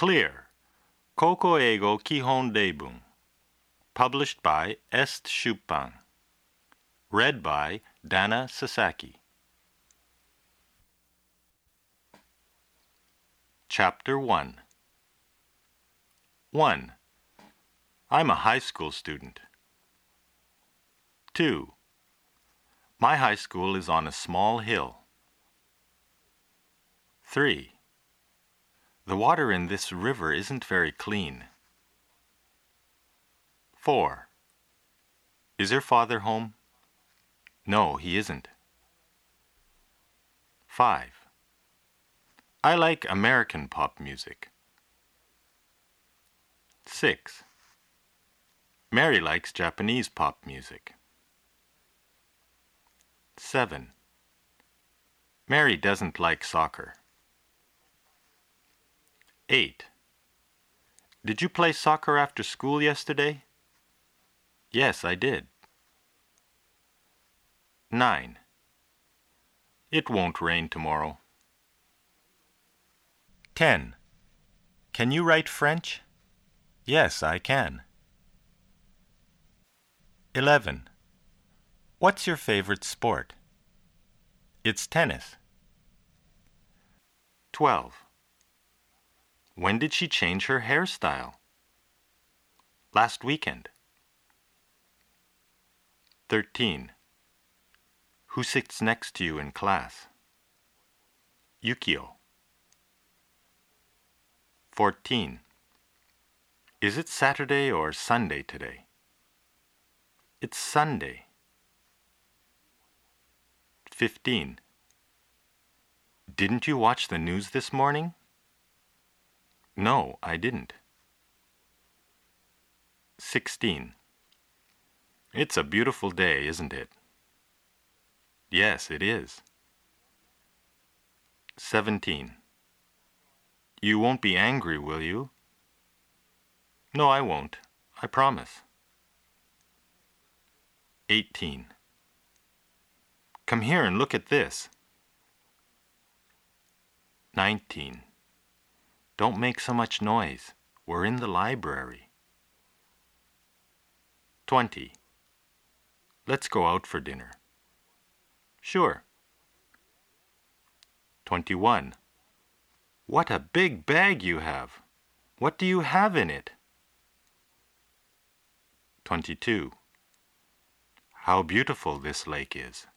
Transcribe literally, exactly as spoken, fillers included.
Clear. Koko Eigo Kihon Deibun. Published by Est Shuppan. Read by Dana Sasaki. Chapter one. one. I'm a high school student. two. My high school is on a small hill. three. The water in this river isn't very clean. four. Is your father home? No, he isn't. five. I like American pop music. six. Mary likes Japanese pop music. seven. Mary doesn't like soccer. eight. Did you play soccer after school yesterday? Yes, I did. nine. It won't rain tomorrow. ten. Can you write French? Yes, I can. eleven. What's your favorite sport? It's tennis. twelve. When did she change her hairstyle? Last weekend. thirteen. Who sits next to you in class? Yukio. fourteen. Is it Saturday or Sunday today? It's Sunday. fifteen. Didn't you watch the news this morning? No, I didn't. sixteen. It's a beautiful day, isn't it? Yes, it is. seventeen. You won't be angry, will you? No, I won't. I promise. eighteen. Come here and look at this. nineteen. Don't make so much noise. We're in the library. twenty. Let's go out for dinner. Sure. twenty-one. What a big bag you have. What do you have in it? twenty-two. How beautiful this lake is.